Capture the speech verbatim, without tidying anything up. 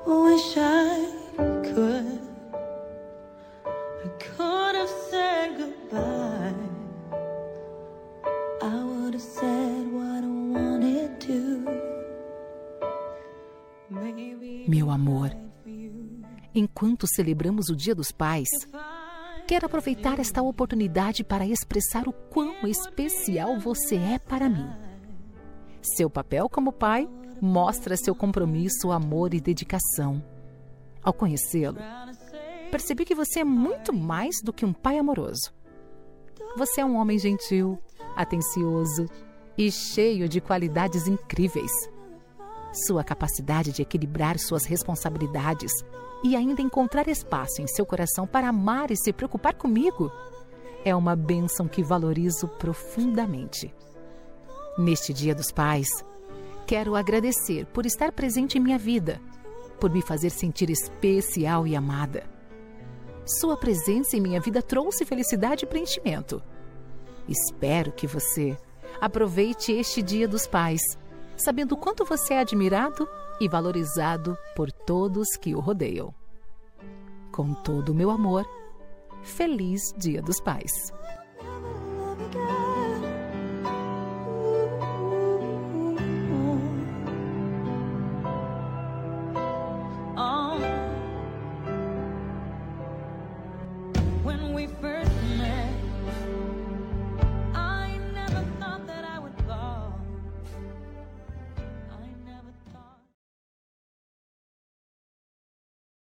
Wish I could, I could have said goodbye. I would have said what I wanted to. Meu amor, enquanto celebramos o Dia dos Pais, quero aproveitar esta oportunidade para expressar o quão especial você é para mim. Seu papel como pai mostra seu compromisso, amor e dedicação. Ao conhecê-lo, percebi que você é muito mais do que um pai amoroso. Você é um homem gentil, atencioso e cheio de qualidades incríveis. Sua capacidade de equilibrar suas responsabilidades e ainda encontrar espaço em seu coração para amar e se preocupar comigo é uma bênção que valorizo profundamente. Neste Dia dos Pais, quero agradecer por estar presente em minha vida, por me fazer sentir especial e amada. Sua presença em minha vida trouxe felicidade e preenchimento. Espero que você aproveite este Dia dos Pais, sabendo o quanto você é admirado e valorizado por todos que o rodeiam. Com todo o meu amor, feliz Dia dos Pais. When we first met,